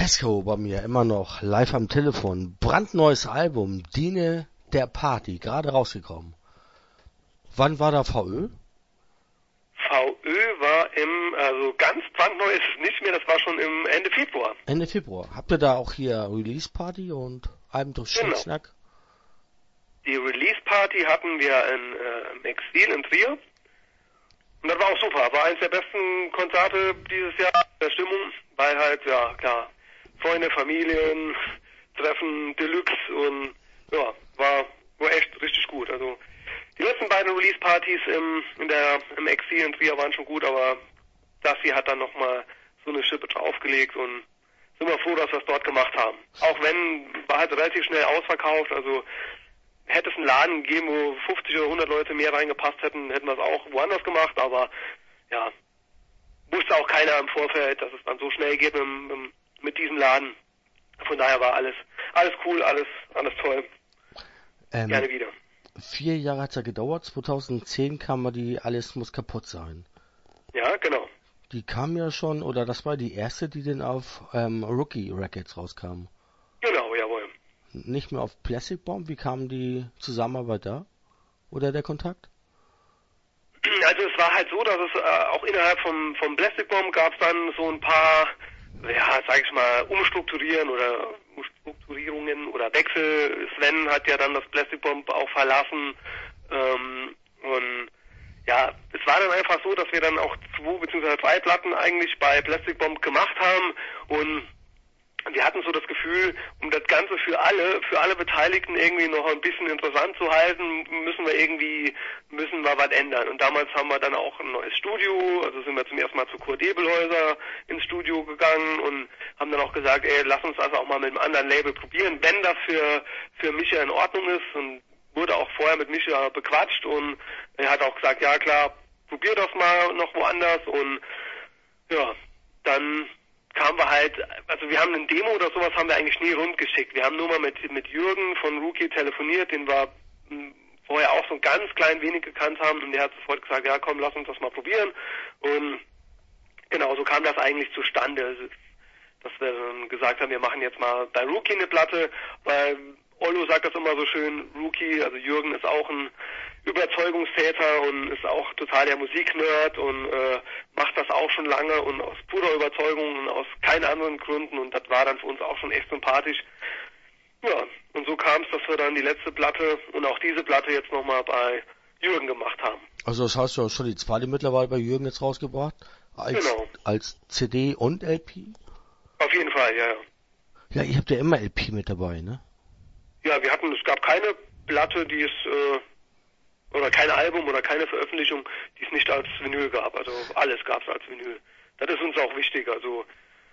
Pesco bei mir, immer noch live am Telefon. Brandneues Album, Diene der Party, gerade rausgekommen. Wann war da VÖ? VÖ war also ganz brandneu ist es nicht mehr, das war schon im Ende Februar. Ende Februar. Habt ihr da auch hier Release Party und Album durch Schnickschnack? Die Release Party hatten wir im Exil in Trier. Und das war auch super. War eines der besten Konzerte dieses Jahr der Stimmung, weil halt, ja klar, Freunde, Familien, Treffen, Deluxe und ja, war echt richtig gut. Also die letzten beiden Release-Partys im Exil in Trier waren schon gut, aber das hier hat dann nochmal so eine Schippe draufgelegt und sind wir froh, dass wir es dort gemacht haben. Auch wenn, war halt relativ schnell ausverkauft, also hätte es einen Laden gegeben, wo 50 oder 100 Leute mehr reingepasst hätten, hätten wir es auch woanders gemacht, aber ja, wusste auch keiner im Vorfeld, dass es dann so schnell geht mit diesem Laden. Von daher war alles cool, alles toll. Gerne wieder. 4 Jahre hat's ja gedauert, 2010 kam mal die Alles muss kaputt sein. Ja, genau. Die kam ja schon, oder das war die erste, die denn auf Rookie Records rauskam. Genau, jawohl. Nicht mehr auf Plastic Bomb, wie kam die Zusammenarbeit da? Oder der Kontakt? Also es war halt so, dass es auch innerhalb vom Plastic Bomb gab es dann so ein paar, ja, sag ich mal, Umstrukturierungen oder Wechsel. Sven hat ja dann das Plastic Bomb auch verlassen und ja, es war dann einfach so, dass wir dann auch 2 bzw. 3 Platten eigentlich bei Plastic Bomb gemacht haben und wir hatten so das Gefühl, um das Ganze für alle Beteiligten irgendwie noch ein bisschen interessant zu halten, müssen wir was ändern. Und damals haben wir dann auch ein neues Studio, also sind wir zum ersten Mal zu Kurt Ebelhäuser ins Studio gegangen und haben dann auch gesagt, lass uns das auch mal mit einem anderen Label probieren, wenn das für Micha in Ordnung ist, und wurde auch vorher mit Micha bequatscht und er hat auch gesagt, ja klar, probier das mal noch woanders, und ja, dann kamen wir halt, also wir haben eine Demo oder sowas haben wir eigentlich nie rundgeschickt. Wir haben nur mal mit Jürgen von Rookie telefoniert, den wir vorher auch so ein ganz klein wenig gekannt haben, und der hat sofort gesagt, ja komm, lass uns das mal probieren. Und genau, so kam das eigentlich zustande, also, dass wir dann gesagt haben, wir machen jetzt mal bei Rookie eine Platte, weil Ollo sagt das immer so schön, Rookie, also Jürgen ist auch ein Überzeugungstäter und ist auch total der Musiknerd und macht das auch schon lange und aus purer Überzeugung und aus keinen anderen Gründen, und das war dann für uns auch schon echt sympathisch. Ja, und so kam es, dass wir dann die letzte Platte und auch diese Platte jetzt nochmal bei Jürgen gemacht haben. Also das heißt, du hast schon die zweite mittlerweile bei Jürgen jetzt rausgebracht? Genau. Als CD und LP? Auf jeden Fall, ja. Ja, ihr habt ja immer LP mit dabei, ne? Ja, es gab keine Platte, die es oder kein Album oder keine Veröffentlichung, die es nicht als Vinyl gab. Also alles gab es als Vinyl. Das ist uns auch wichtig. Also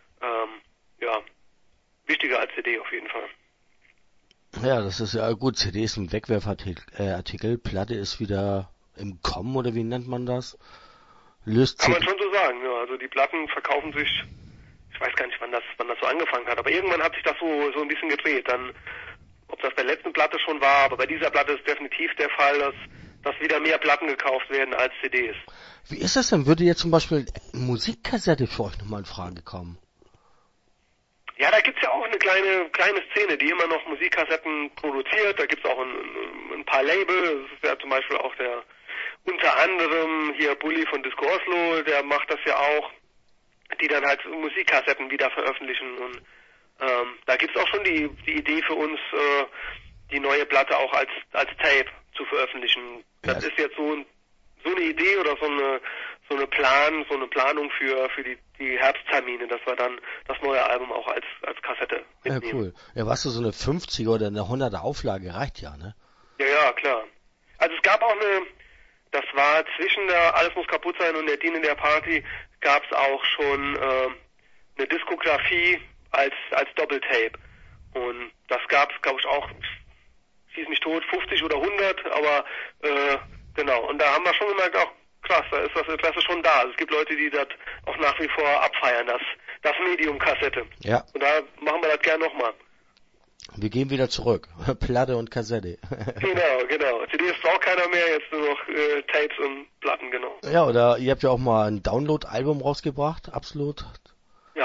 ja, wichtiger als CD auf jeden Fall. Ja, das ist ja gut. CD ist ein Wegwerfartikel. Platte ist wieder im Kommen, oder wie nennt man das? Kann man schon so sagen. Ja, also die Platten verkaufen sich. Ich weiß gar nicht, wann das so angefangen hat. Aber irgendwann hat sich das so ein bisschen gedreht. Dann, ob das bei der letzten Platte schon war, aber bei dieser Platte ist definitiv der Fall, dass wieder mehr Platten gekauft werden als CDs. Wie ist das denn? Würde jetzt zum Beispiel Musikkassette für euch nochmal in Frage kommen? Ja, da gibt's ja auch eine kleine Szene, die immer noch Musikkassetten produziert. Da gibt's auch ein paar Label. Das ist ja zum Beispiel auch unter anderem hier Bully von Disco Oslo, der macht das ja auch, die dann halt Musikkassetten wieder veröffentlichen. Und da gibt's auch schon die Idee für uns, die neue Platte auch als Tape zu veröffentlichen. Das ist jetzt so eine Idee oder so eine Planung für die Herbsttermine, dass wir dann das neue Album auch als Kassette mitnehmen. Ja, cool. Ja, weißt du, so eine 50er oder eine 100er Auflage reicht ja, ne? Ja, klar. Also es gab auch das war zwischen der Alles muss kaputt sein und der Diene der Party, gab's auch schon eine Diskografie als Doppeltape. Und das gab's, glaube ich, auch, schieß mich tot, 50 oder 100, aber genau. Und da haben wir schon gemerkt, auch krass, da ist das Interesse schon da. Also es gibt Leute, die das auch nach wie vor abfeiern, das Medium Kassette. Ja. Und da machen wir das gern nochmal. Wir gehen wieder zurück. Platte und Kassette. Genau. CDs braucht keiner mehr, jetzt nur noch Tapes und Platten, genau. Ja, oder ihr habt ja auch mal ein Download-Album rausgebracht, Absolut. Ja.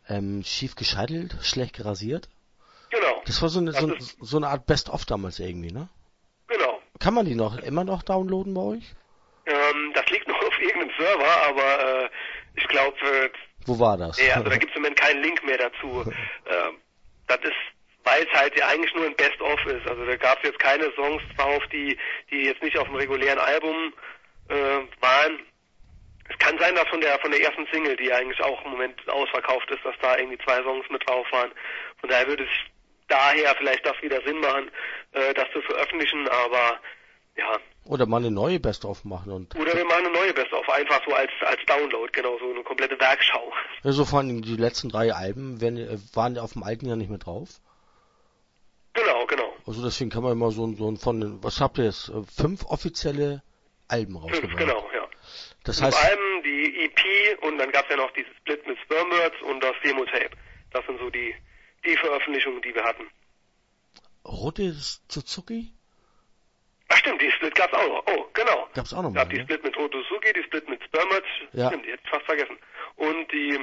Schief gescheitelt, schlecht gerasiert. Genau. Das war so eine Art Best-of damals irgendwie, ne? Genau. Kann man die immer noch downloaden bei euch? Das liegt noch auf irgendeinem Server, aber ich glaube... Wo war das? Nee, also da gibt es im Moment keinen Link mehr dazu. Das ist, weil es halt ja eigentlich nur ein Best-of ist. Also da gab es jetzt keine Songs drauf, die jetzt nicht auf dem regulären Album waren. Es kann sein, dass von der ersten Single, die eigentlich auch im Moment ausverkauft ist, dass da irgendwie 2 Songs mit drauf waren. Von daher würde es daher vielleicht das wieder Sinn machen, das zu veröffentlichen, aber ja. Oder mal eine neue Best-of machen Oder wir machen eine neue Best-of, einfach so als Download, genau, so eine komplette Werkschau. Ja, so vor allem die letzten 3 Alben waren auf dem alten ja nicht mehr drauf. Genau. Also deswegen kann man immer so von, was habt ihr jetzt, 5 offizielle Alben rausgebracht. 5, genau, ja. Das 5 heißt, Alben, die EP und dann gab es ja noch dieses Split mit Spermbirds und das Demo-Tape. Das sind so die Veröffentlichungen, die wir hatten. Rote Suzuki? Ach stimmt, die Split gab's auch noch. Oh, genau. Gab's auch noch mal, Gab die Split mit Roto Suzuki, die Split mit Spermbirds. Ja. Stimmt, die hätte ich fast vergessen. Und die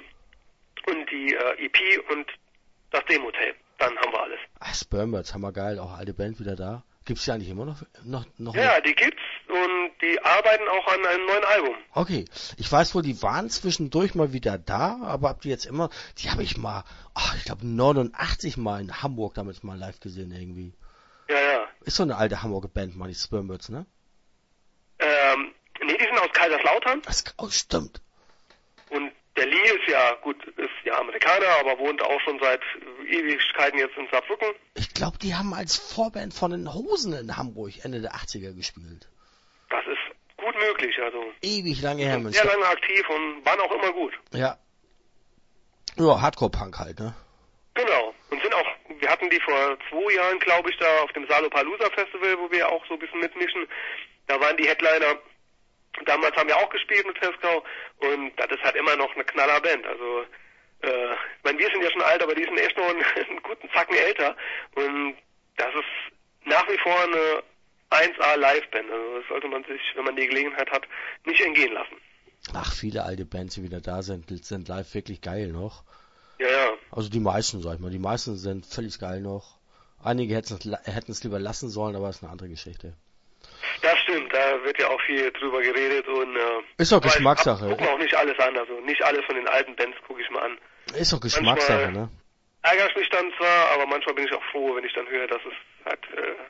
EP und das Demo-Tape. Dann haben wir alles. Spermbirds, hammergeil, auch alte Band wieder da. Gibt's die eigentlich immer noch? Ja, die gibt's und die arbeiten auch an einem neuen Album. Okay, ich weiß wohl, die waren zwischendurch mal wieder da, aber habt ihr jetzt immer, die habe ich mal, ich glaube 89 mal in Hamburg damals mal live gesehen irgendwie. Ja. Ist so eine alte Hamburger Band, mal die Spermbirds, ne? Nee, die sind aus Kaiserslautern. Stimmt. Und der Lee ist ja Amerikaner, aber wohnt auch schon seit Ewigkeiten jetzt in Saarbrücken. Ich glaube, die haben als Vorband von den Hosen in Hamburg Ende der 80er gespielt. Das ist gut möglich, also. Ewig lange her, Mensch. Sehr lange aktiv und waren auch immer gut. Ja. Ja, Hardcore-Punk halt, ne? Genau. Und wir hatten die vor 2 Jahren, glaube ich, da auf dem Salopalooza Festival, wo wir auch so ein bisschen mitmischen. Da waren die Headliner. Damals haben wir auch gespielt mit Peskau und das ist halt immer noch eine Knallerband. Also, ich meine, wir sind ja schon alt, aber die sind echt noch einen guten Zacken älter. Und das ist nach wie vor eine 1A Liveband. Also das sollte man sich, wenn man die Gelegenheit hat, nicht entgehen lassen. Ach, viele alte Bands, die wieder da sind live wirklich geil noch. Ja. Also die meisten, sag ich mal. Die meisten sind völlig geil noch. Einige hätten es lieber lassen sollen, aber das ist eine andere Geschichte. Das stimmt, da wird ja auch viel drüber geredet und ist doch Geschmackssache. Ich gucke auch nicht alles an, also nicht alles von den alten Bands gucke ich mir an. Ist doch Geschmackssache, ne? Ärgert mich dann zwar, aber manchmal bin ich auch froh, wenn ich dann höre, dass es halt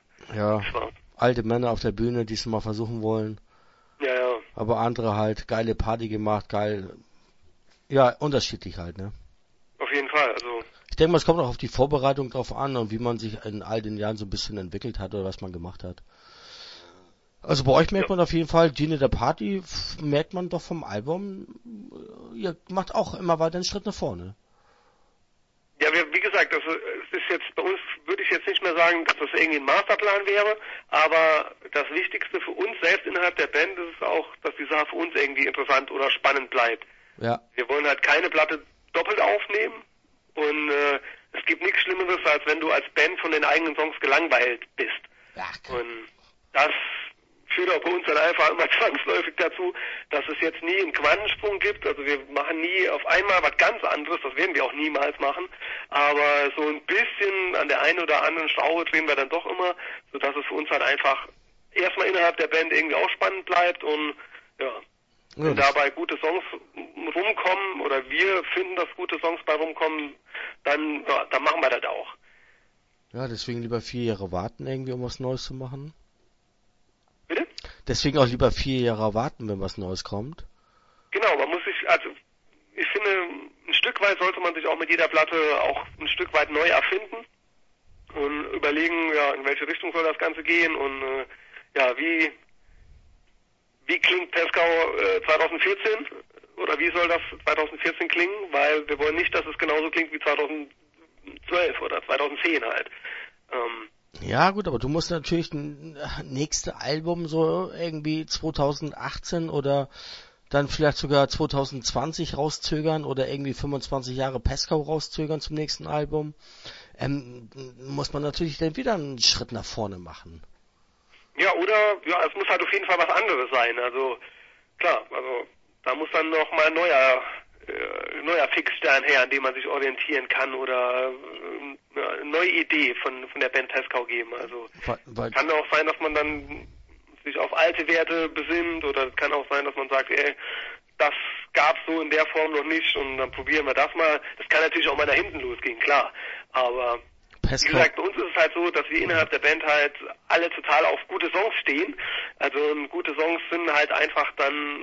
alte Männer auf der Bühne, die es mal versuchen wollen. Ja. Aber andere halt geile Party gemacht, geil. Ja, unterschiedlich halt, ne? Auf jeden Fall, also. Ich denke mal, es kommt auch auf die Vorbereitung drauf an und wie man sich in all den Jahren so ein bisschen entwickelt hat oder was man gemacht hat. Also bei euch merkt man auf jeden Fall, Dine der Party, merkt man doch vom Album, ihr macht auch immer weiter einen Schritt nach vorne. Ja, wie gesagt, es ist jetzt, bei uns würde ich jetzt nicht mehr sagen, dass das irgendwie ein Masterplan wäre, aber das Wichtigste für uns selbst innerhalb der Band ist es auch, dass die Sache für uns irgendwie interessant oder spannend bleibt. Ja. Wir wollen halt keine Platte doppelt aufnehmen und es gibt nichts Schlimmeres, als wenn du als Band von den eigenen Songs gelangweilt bist. Ja, und das führt auch bei uns dann einfach immer zwangsläufig dazu, dass es jetzt nie einen Quantensprung gibt. Also wir machen nie auf einmal was ganz anderes, das werden wir auch niemals machen. Aber so ein bisschen an der einen oder anderen Schraube drehen wir dann doch immer, sodass es für uns halt einfach erstmal innerhalb der Band irgendwie auch spannend bleibt und wenn dabei gute Songs rumkommen oder wir finden, dass gute Songs bei rumkommen, dann machen wir das auch. Ja, deswegen lieber 4 Jahre warten irgendwie, um was Neues zu machen. Bitte? Deswegen auch lieber 4 Jahre warten, wenn was Neues kommt. Genau, man muss sich, also ich finde, ein Stück weit sollte man sich auch mit jeder Platte auch ein Stück weit neu erfinden und überlegen, in welche Richtung soll das Ganze gehen und wie klingt Peskau 2014 oder wie soll das 2014 klingen, weil wir wollen nicht, dass es genauso klingt wie 2012 oder 2010 halt. Ja gut, aber du musst natürlich ein nächstes Album so irgendwie 2018 oder dann vielleicht sogar 2020 rauszögern oder irgendwie 25 Jahre Peskau rauszögern zum nächsten Album. Muss man natürlich dann wieder einen Schritt nach vorne machen. Ja, es muss halt auf jeden Fall was anderes sein. Also klar, also da muss dann noch mal ein neuer neuer Fixstern her, an dem man sich orientieren kann oder eine neue Idee von der Band Teskau geben. Also kann auch sein, dass man dann sich auf alte Werte besinnt oder es kann auch sein, dass man sagt, das gab's so in der Form noch nicht und dann probieren wir das mal. Das kann natürlich auch mal nach hinten losgehen, klar. Aber wie gesagt, bei uns ist es halt so, dass wir innerhalb der Band halt alle total auf gute Songs stehen. Also gute Songs sind halt einfach dann,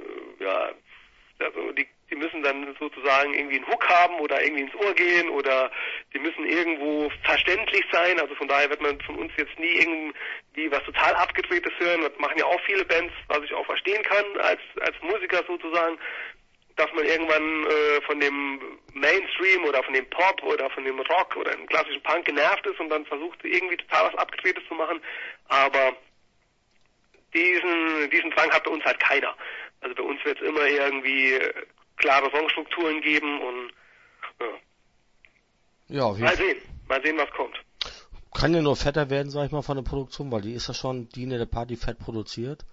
also die müssen dann sozusagen irgendwie einen Hook haben oder irgendwie ins Ohr gehen oder die müssen irgendwo verständlich sein. Also von daher wird man von uns jetzt nie irgendwie was total Abgedrehtes hören. Das machen ja auch viele Bands, was ich auch verstehen kann als Musiker sozusagen, dass man irgendwann von dem Mainstream oder von dem Pop oder von dem Rock oder dem klassischen Punk genervt ist und dann versucht irgendwie total was Abgedrehtes zu machen. Aber diesen Drang hat bei uns halt keiner. Also bei uns wird es immer irgendwie klare Songstrukturen geben und mal sehen, was kommt. Kann ja nur fetter werden, sag ich mal, von der Produktion, weil die ist ja schon Dine der Party fett produziert.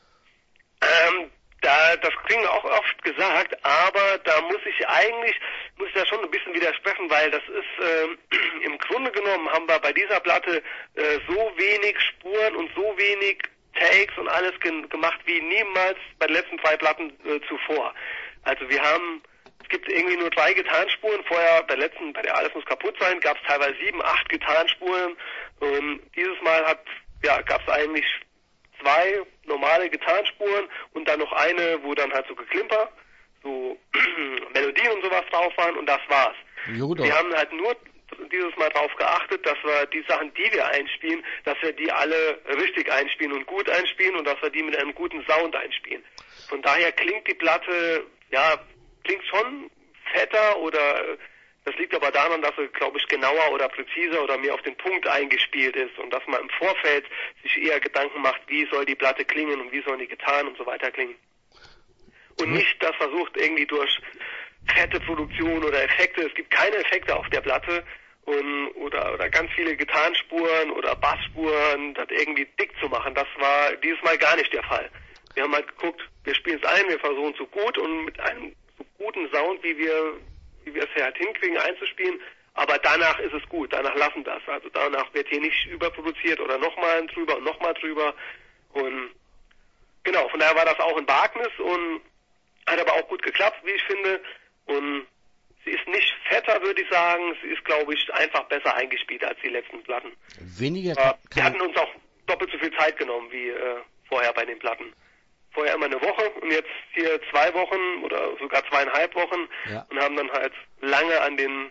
Das klingt auch oft gesagt, aber da muss ich da schon ein bisschen widersprechen, weil das ist, im Grunde genommen haben wir bei dieser Platte so wenig Spuren und so wenig Takes und alles gemacht wie niemals bei den letzten 2 Platten zuvor. Also es gibt irgendwie nur 3 Gitarrenspuren, vorher bei der Alles muss kaputt sein, gab es teilweise 7, 8 Gitarrenspuren. Dieses Mal gab es eigentlich 2 normale Gitarrenspuren und dann noch eine, wo dann halt so Geklimper, so Melodien und sowas drauf waren und das war's. Wir haben halt nur dieses Mal darauf geachtet, dass wir die Sachen, die wir einspielen, dass wir die alle richtig einspielen und gut einspielen und dass wir die mit einem guten Sound einspielen. Von daher klingt die Platte, klingt schon fetter oder das liegt aber daran, dass sie, glaube ich, genauer oder präziser oder mehr auf den Punkt eingespielt ist und dass man im Vorfeld sich eher Gedanken macht, wie soll die Platte klingen und wie sollen die Gitarren und so weiter klingen. Und nicht das versucht irgendwie durch fette Produktion oder Effekte, es gibt keine Effekte auf der Platte oder ganz viele Gitarrenspuren oder Bassspuren, das irgendwie dick zu machen. Das war dieses Mal gar nicht der Fall. Wir haben halt geguckt, wir spielen es ein, wir versuchen es so gut und mit einem so guten Sound, wie wir es halt hinkriegen einzuspielen, aber danach ist es gut, danach lassen wir es. Also danach wird hier nicht überproduziert oder nochmal drüber und nochmal drüber und genau, von daher war das auch ein Wagnis und hat aber auch gut geklappt, wie ich finde und sie ist nicht fetter, würde ich sagen, sie ist, glaube ich, einfach besser eingespielt als die letzten Platten. Wir hatten uns auch doppelt so viel Zeit genommen wie vorher bei den Platten. Vorher immer eine Woche und jetzt hier 2 Wochen oder sogar 2,5 Wochen und haben dann halt lange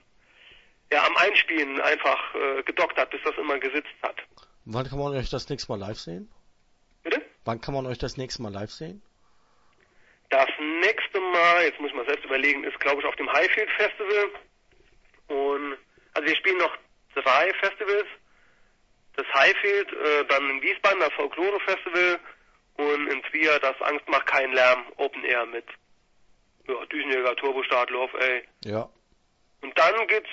am Einspielen einfach gedoktert, bis das immer gesitzt hat. Wann kann man euch das nächste Mal live sehen? Bitte? Wann kann man euch das nächste Mal live sehen? Das nächste Mal, jetzt muss ich mal selbst überlegen, ist glaube ich auf dem Highfield Festival und also wir spielen noch 3 Festivals. Das Highfield, dann in Wiesbaden das Folklore Festival und in Trier das Angst macht keinen Lärm Open Air mit Düsenjäger, Turbostart, Love A. Ja. Und dann geht's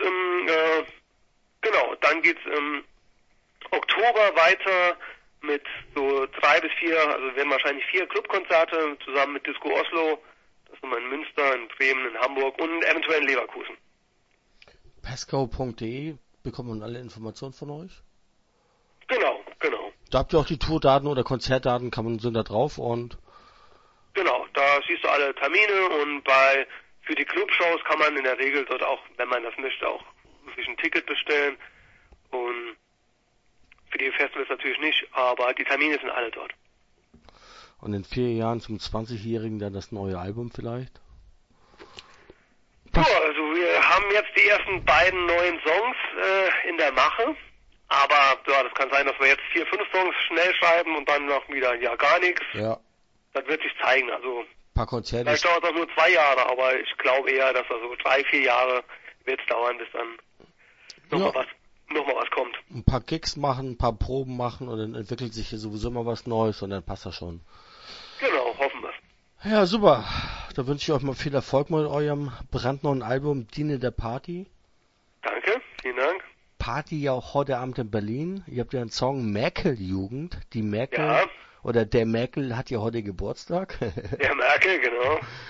im Oktober weiter mit so 3 bis 4, also werden wahrscheinlich 4 Clubkonzerte zusammen mit Disco Oslo. Das sind wir in Münster, in Bremen, in Hamburg und eventuell in Leverkusen. Pesco.de bekommt man alle Informationen von euch? Genau. Da habt ihr auch die Tourdaten oder Konzertdaten, sind da drauf und... Genau, da siehst du alle Termine und für die Clubshows kann man in der Regel dort auch, wenn man das möchte, auch sich ein Ticket bestellen und für die Festivals natürlich nicht, aber die Termine sind alle dort. Und in 4 Jahren zum 20-Jährigen dann das neue Album vielleicht? Ja, also wir haben jetzt die ersten beiden neuen Songs in der Mache. Aber das kann sein, dass wir jetzt 4, 5 Songs schnell schreiben und dann noch wieder gar nichts. Ja. Das wird sich zeigen. Also ein paar Konzerte. Vielleicht dauert das nur 2 Jahre, aber ich glaube eher, dass so 3, 4 Jahre wird es dauern, bis dann noch mal was kommt. Ein paar Gigs machen, ein paar Proben machen und dann entwickelt sich hier sowieso immer was Neues und dann passt das schon. Genau, hoffen wir. Ja, super. Da wünsche ich euch mal viel Erfolg mit eurem brandneuen Album Dine der Party. Danke, vielen Dank. Party ja auch heute Abend in Berlin. Ihr habt ja einen Song Merkel-Jugend. Die Merkel oder der Merkel hat ja heute Geburtstag. Der Merkel, genau.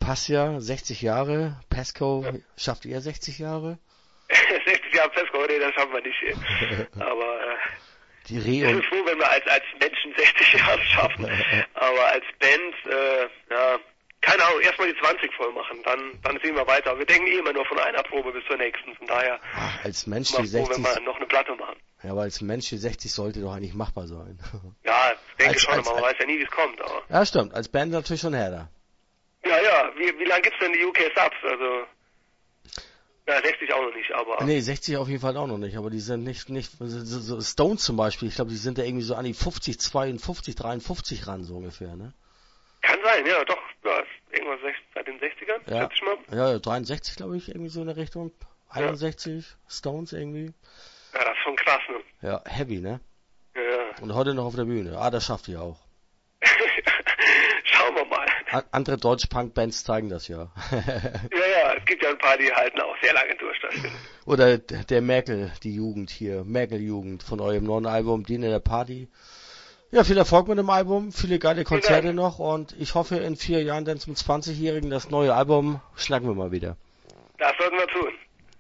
Passt ja, 60 Jahre. Pasco, schafft ihr 60 Jahre? 60 Jahre Pesco, nee, das schaffen wir nicht. Aber Die ich bin froh, wenn wir als Menschen 60 Jahre schaffen. Aber als Band, ja, keine Ahnung, erstmal die 20 voll machen, dann sehen wir weiter. Wir denken immer nur von einer Probe bis zur nächsten, von daher als Mensch die froh, 60... wenn wir noch eine Platte machen. Ja, aber als Mensch die 60 sollte doch eigentlich machbar sein. Ja, denke schon, aber man weiß ja nie, wie es kommt. Aber. Ja, stimmt, als Band natürlich schon härter. Ja, wie lange gibt's denn die UK Subs? Also, ja, 60 auch noch nicht, aber... Nee, 60 auf jeden Fall auch noch nicht, aber die sind nicht so Stones zum Beispiel, ich glaube, die sind da irgendwie so an die 50, 52, 53 ran, so ungefähr, ne? Kann sein, ja, doch, ja, irgendwas seit den 60ern, ja. schätze ich mal. Ja, 63, glaube ich, irgendwie so in der Richtung, 61, Stones irgendwie. Ja, das ist schon krass, ne? Ja, heavy, ne? Ja. Und heute noch auf der Bühne, das schafft ihr auch. Schauen wir mal. Andere Deutsch-Punk-Bands zeigen das ja. Ja, es gibt ja ein paar, die halten auch sehr lange durch, das stimmt. Oder der Merkel, die Jugend hier, Merkel-Jugend von eurem neuen Album, Diener der Party. Ja, viel Erfolg mit dem Album, viele geile Konzerte noch und ich hoffe in 4 Jahren dann zum 20-Jährigen das neue Album schnacken wir mal wieder. Das sollten wir tun.